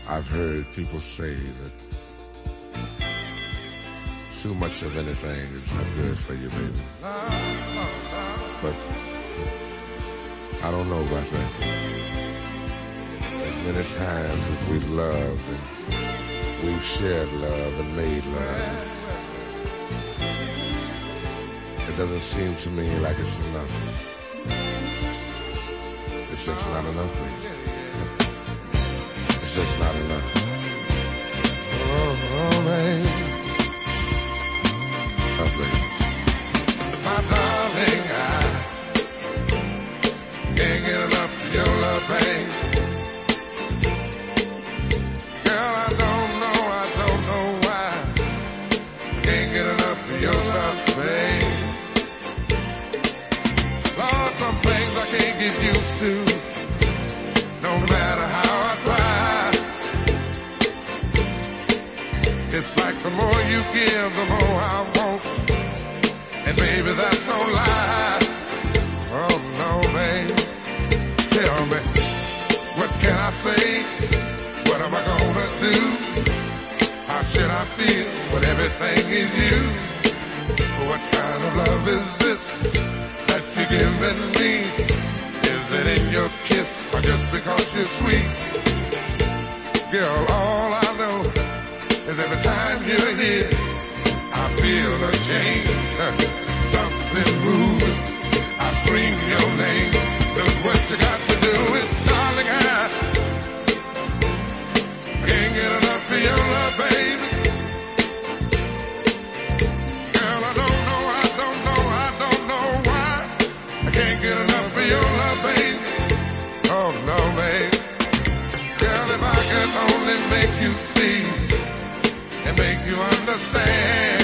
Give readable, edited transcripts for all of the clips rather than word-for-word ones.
I've heard people say that too much of anything is not good for you, baby. But I don't know about that. As many times as we've loved and we've shared love and made love, it doesn't seem to me like it's enough. It's just not enough, baby. It's just not enough. Oh, baby. Oh, baby. My darling, I can't get enough of your love, babe. Girl, I don't know why. Can't get enough of your love, babe. Lord, some things I can't get used to, no matter how I try. It's like the more you give, the more I want. And baby, that's no lie. Oh no, babe. Tell me, what can I say? What am I gonna do? How should I feel when everything is you? What kind of love is this that you're giving me? Is it in your kiss or just because you're sweet? Girl, all I know is every time you're here, I feel a change, something moving. I scream your name. Look what you got to do is, darling, I can't get enough of your love, baby. Girl, I don't know why. I can't get enough of your love, baby. Oh no, baby. Girl, if I could only make you see and make you understand.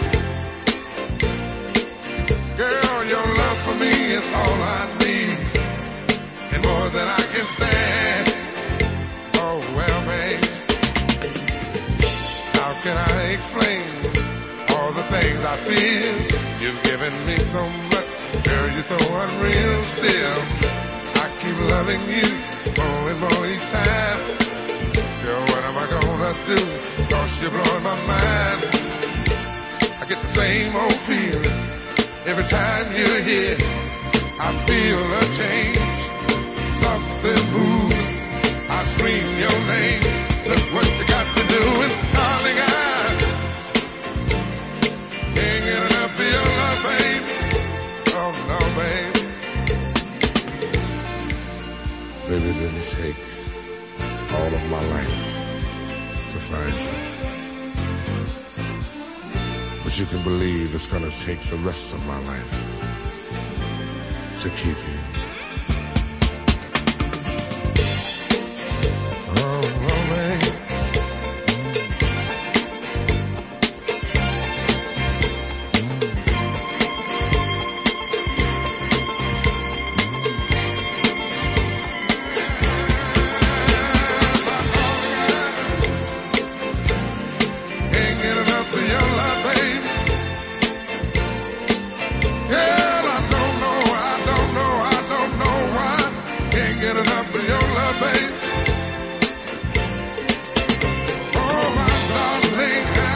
Girl, your love for me is all I need, and more than I can stand. Oh, well, babe, how can I explain all the things I feel? You've given me so much, girl, you're so unreal still. I keep loving you more and more each time. Girl, what am I gonna do? 'Cause you're blowing my mind. I get the same old feeling every time you're here. I feel a change, something moving. I scream your name. Look what you got to do, and darling, I can't get enough of your love, babe. Oh no, babe. Baby, it didn't take all of my life to find you. But you can believe it's gonna take the rest of my life to keep you. Oh, man. Can't get enough of your love, baby. Girl, I don't know why. Can't get enough of your love, baby. Oh, my darling, I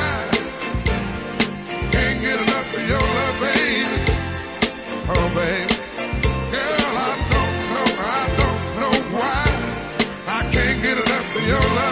can't get enough of your love, baby. Oh, baby. Girl, I don't know why. I can't get enough of your love.